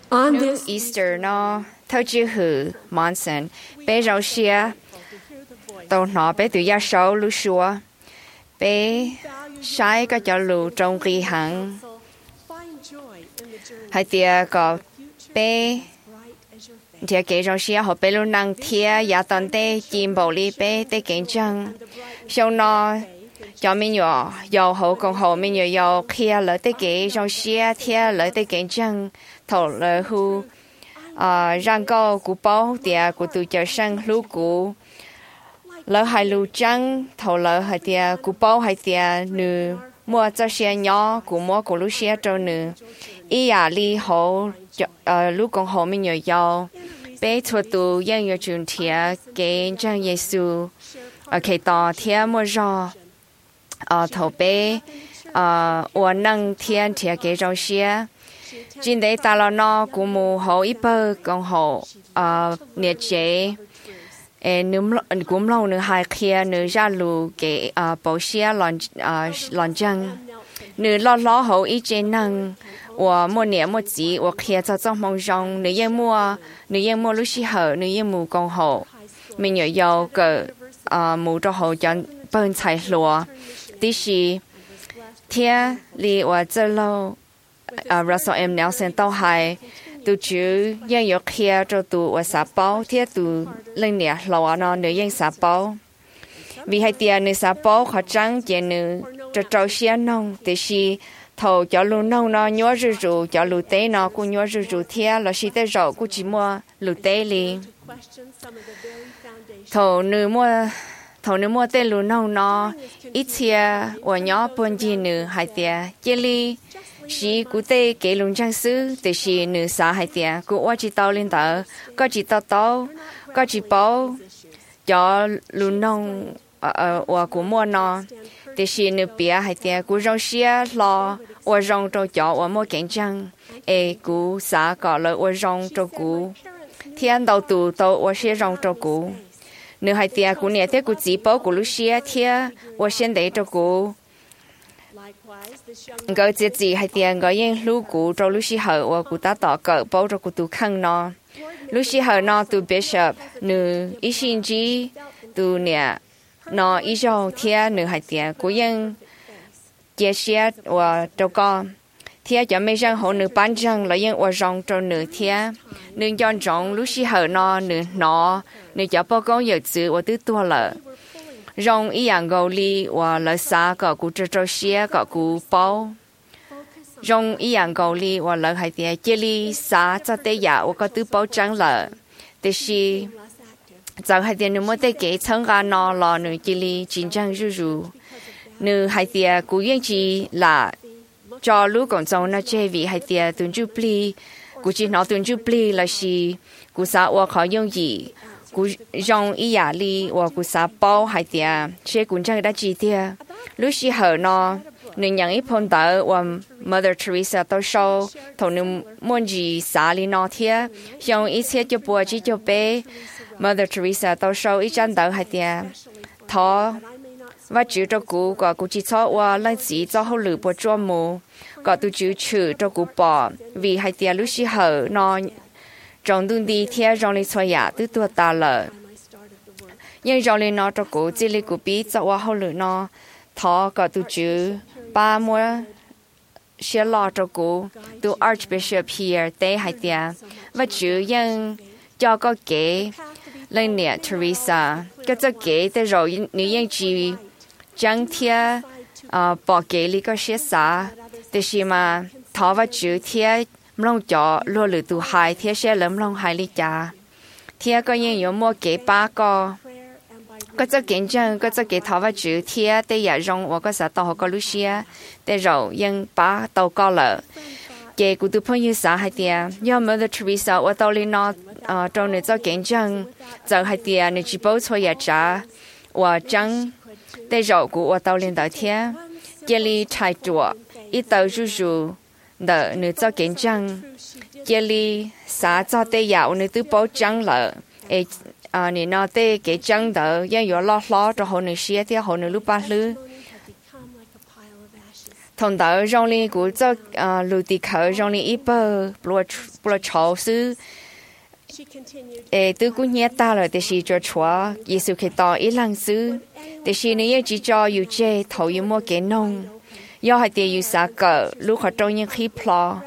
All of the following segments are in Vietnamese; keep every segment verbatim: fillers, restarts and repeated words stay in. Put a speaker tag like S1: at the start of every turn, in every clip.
S1: On
S2: New
S1: this
S2: Easter nó thâu chữ hử Monson bé rau xia tàu nó bé từ gia sâu lu xua bé sai có cho lu trong kỳ hàng hay tia có bé thì cái rau xia họ bé lu năng thia ya tận tê chim bầu li bé tê kiến chân sau nó cho mình nhỏ giàu hậu còn hậu mình nhỏ giàu kia lợi tê cái rau xia thia lợi tê kiến chân thầu lợi hu à răng câu của bao tia của tụi chờ sang lú của lỡ hai lú trắng thầu lỡ hai tia của bao hai tia nữ mua cho xe nhỏ của mua của lú xe cho nữ ý à li hậu lú còn hậu mình nhỏ giàu bé thua tụ dân yo trường thia cái trang Giêsu ở cái tòa thia mua rò ở thầu bé ở ở năng thiên thia cái rau xe trên đấy ta lo nó cũng mua hậu ít bơ còn hậu ờ nhiệt chế nếm cũng lâu nữa hai kia nữa ra lù cái ờ bảo xe lòn ờ lòn chân nữa lo lo hậu ít chế năng và mua nhẹ mua chỉ và kia cho trong mong rong nữa yên mua nữa yên mua lúc xí hở nữa yên mua còn hậu mình nhớ giàu cái ờ mua cho hậu cho bên trái lúa tí xí thiên li và giờ lâu à Russell M Nelson tao hay tụi chú yên yok kia cho tụi và xã báo thiết tụi lên nè lò nó nữ yên xã báo vì hai tiền nữ xã báo khó trắng chỉ nữ cho trâu xe nông thì si thầu cho lù nông nó nhớ rù rù cho lù té nó cũng nhớ rù rù thiết là si té rau cũng chỉ mua lù té li thầu nữ mua thầu nữ mua té lù nông nó ít chia và nhớ bốn gì nữ hai tiền chỉ li chỉ cụ thể cái lồng trang sư thì chỉ nữ xã hay tiền cụ qua chỉ tàu lên tàu có chỉ tàu tàu có chỉ bao cho lồng nông ở ở cụ mua nó thì chỉ nữ bia hay tiền cụ rong xia lo ở rong trâu chó ở mua cảnh trang e cụ xã có lợi ở rong trâu cụ thiên đầu tù tàu ở xia rong trâu cụ nữ hay tiền cụ nhẹ thế cụ chỉ bao cụ lúc xia thiên ở xia đấy trâu cụ người chỉ chỉ hay tiền người yên lú cũ cho lú sĩ hậu và cụ ta tỏ cỡ bao cho cụ tu khăn nó lú sĩ hậu nó tu bishop nữ ý xin chỉ tu nè nó ý cho thiên nữ hay tiền cụ yên chia sẻ và cho con thiên cho mấy dân hộ nữ bán dân là yên và rong cho nữ thiên nữ chọn rong lú sĩ hậu nó nữ nó nữ cho bao con giờ chữ và tứ tua lợ rong ý dạng gầu li và lợi xa có cụ trâu trâu xía có cụ bao rong ý dạng gầu li và lợi hai tiền chế li xa cho tế giả và có tứ bao trắng lợ thế thì giờ hai tiền nếu muốn tế kế chân gà nó là nữ chế li chính trang rù rù nữ hai tiền cụ yên chỉ là cho lũ còn trong nó chế vì hai tiền tuần chú pli cụ chỉ nói tuần chú pli là gì cụ xa và khó用gì cú rong ý giả li và cú xã bao hai tia xe cuốn trang đã chi tia lúc xí hở nó nên nhận ít phong tờ và Mother Teresa tao show thầu nên muốn gì xã li nó thia xong ít xe cho bùa chỉ cho bé Mother Teresa tao show ít trang tờ hai tia thọ và chữ cho cú có cú chỉ cho và lần chỉ cho hậu lử bùa cho mù có tu chữ chữ cho cú bỏ vì hai tia lúc xí hở nó trong đun đi theo trong lịch xoay giả từ tua ta lợ nhưng trong lịch nó cho cổ chỉ lịch của bí cho qua hậu lửa nó thọ có tu chữ ba mua xe lọ cho cổ tu Archbishop here tế hai tia và chữ nhưng cho có kế lên nè Teresa cái cho kế tới rồi nếu như chỉ chẳng theo bỏ kế lý có xe xả để xem mà thọ và chữ theo mông cho lúa lử tu hai thế sẽ lấm long hai lý cha thế có những有mua kế ba個có cho kiến chân có cho kế thảo và chữ thế để giả rong và có xã tàu có lúc xia để rồi nhưng ba tàu có lợ kế của tu phong như xã hai tia do Mother Teresa và tàu lên nó trong này cho kiến chân giờ hai tia này chỉ bảo cho giả trả và chân để rồi của tàu lên tới thế kế lý thay chùa ít tàu rú rú đỡ nữ cho kiến trang kia li xã cho tê dạo nữ tứ bảo trang lợ ê à nữ nó tê cái trang đỡ do có lo lo cho họ nữ xía thì họ nữ lúc ba lư thằng đó trong li của cho lụt đi khởi trong li ít bơ bùa bùa cháu sư ê tôi cũng nhớ ta là để chỉ cho chúa Giêsu khi tỏ ít lăng sư để chỉ nếu chỉ cho yêu chế thầu yêu mua cái nông do hai tiền yêu xã cỡ lúc họ trong những khi plo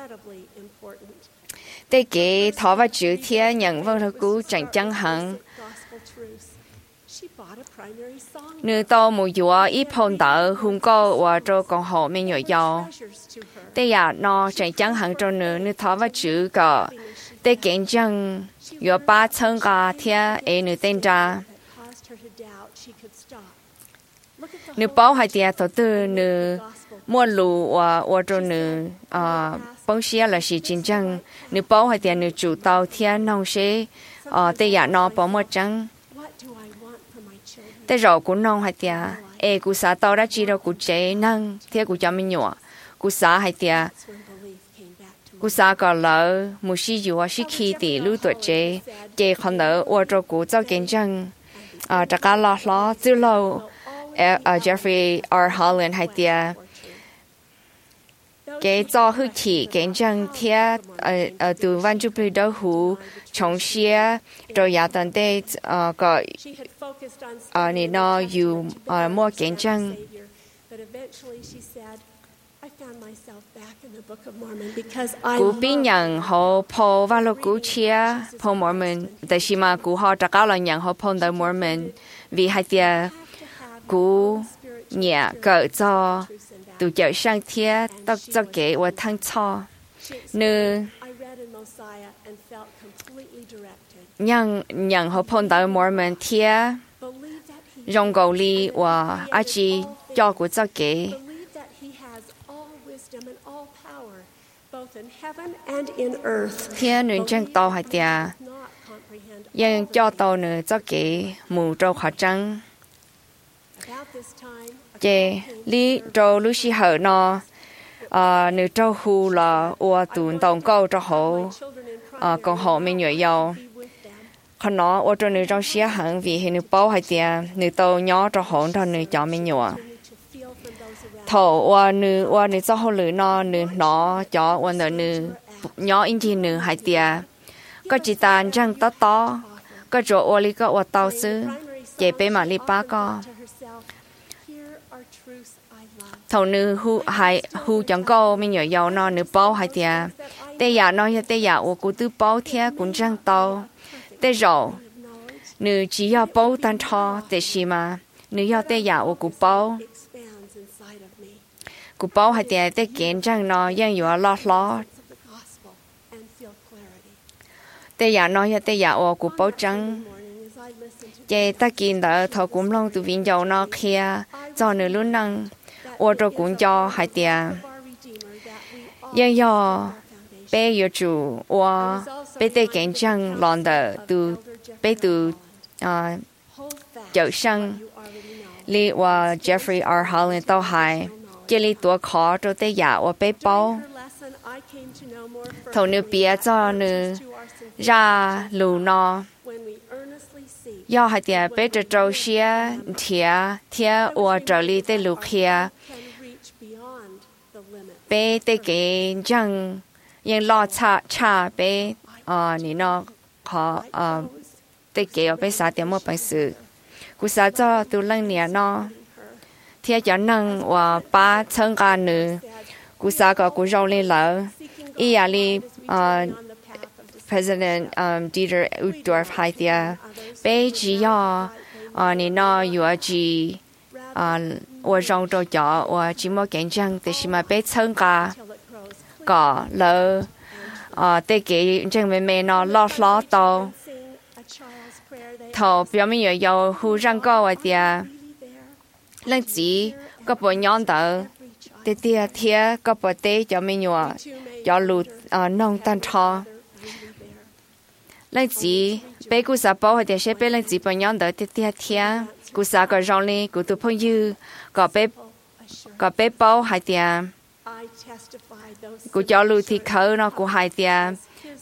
S2: để cái thọ và chữ thiên nhận vâng thưa cú chẳng chẳng hẳn nếu tao một dùa ít phong tờ hung co và cho con họ mình nhỏ giàu để giờ nó chẳng chẳng hẳn cho nữa nếu thọ và chữ cỡ để kiện chẳng有八千个天儿女登场，你包还点头的你末路我我做你啊，帮些了是真正，你包还点你主导天弄些啊，对呀，那包么真，对肉骨弄还点，哎，骨啥到了知道骨这能，天骨叫咩药，骨啥还点。cú sa cỏ lỡ một sĩ dụ sĩ khi tỷ lưu tuổi chế chế còn đỡ ở chỗ cú cho kiến chân à chắc cả lo lo từ lâu Jeffrey R. Holland hay tia cái cho hư chỉ kiến chân thia ở từ văn chụp lưu đâu hú chống xia rồi nhà tận đây có à nè nó yêu mua kiến chân cú biết nhận họ po và lo cú chia po Mormon, tại vì mà cú họ chắc là nhận họ po tới Mormon vì hai tia cú nhẹ cỡ cho từ chợ sang thia tất cho kế và thăng cho nữ nhận nhận họ po tới Mormon thia rong cầu li và ai chỉ cho cú cho kế thiên nữ chân tàu hay tia, nhưng cho tàu nữ cho cái mù trâu khó trắng. Chế lý trâu lúc xí hở nó, nữ trâu hù là ua tụn tàu câu cho họ, còn họ mình nhớ giàu. Còn nó ua cho nữ trâu xí hẳn vì hình nữ bao hay tia, nữ tàu nhỏ cho họ cho nữ cho mình nhớ. Thổ và nữ và nữ cho họ lử nó nữ nó cho và nữ nữ nhỏ in chỉ nữ hai tia có chỉ tàn chẳng to to có chỗ và lý có và tàu sư chế bé mà lý ba có thổ nữ hu hai hu chẳng có mình nhớ giàu nó nữ bao hai tia tê giả nó như tê giả và cụ tư bao thia cũng chẳng tàu tê rồi nữ chỉ要包单超tê xí mà nữ要tê giả và cụ bao cú bao hay tiền để kiến rằng nóยังอยู่ลอดล้อแต่อย่าน้อยแต่อย่าอกูbaoจังเจตะกินเดอทอกุมลงตัววิญญาณนอเคียจอเนื้อลุ่นนังอตัวกุญจอhay tiềnยังยอเปย์อยู่จู่ว่าเปย์แต่kiến rằng lonเดอตัวเปย์ตัวอ่าเจ้าช่างลีว่า Jeffrey R. Holland ต่อหาย这里多考着的呀，我背包，头牛别着呢，ra lù nó，要还点背着周些贴贴我这里的路kia，背的给正，因老差差背啊，你那好啊，的给我背啥点么本事，古啥着都两年呢。thiên cho năng và ba chân cả nữ cú sa có cú rong lên lỡ ý à li President um, Dieter Uchtdorf hay tia bây giờ à nè nó yêu gì à và rong trâu chó và chỉ một cảnh trang thì mà bây chân cả có lỡ à để cái chân mẹ mẹ nó lót lót tao thầu biểu mình yêu yêu hu răng cao vậy tia lần chỉ có bộ nhon tờ tê tê thia có bộ tê cho mình nhọ cho lụt nông tan cho lần chỉ bé cú sa bao thì sẽ bé lần chỉ bộ nhon tờ tê tê thia cú sa có rong lên cú tụ phong dư có bé có bé bao hai tia cú cho lụt thì khơi nó cú hai tia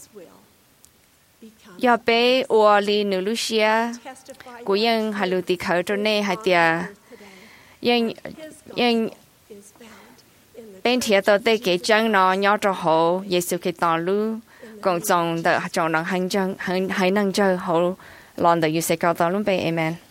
S2: do bé uo li nữ Lucia cú yên hai lụt thì khơi cho nên hai tia ยังยังเป bên thiệt tôi tê cái chân nó nhỏ cho hồ Giêsu cái tỏ lu còn trong đợi trong năng hành chân hành hành năng chơi hồ lon đợi Giêsu cao tỏ luôn bên amen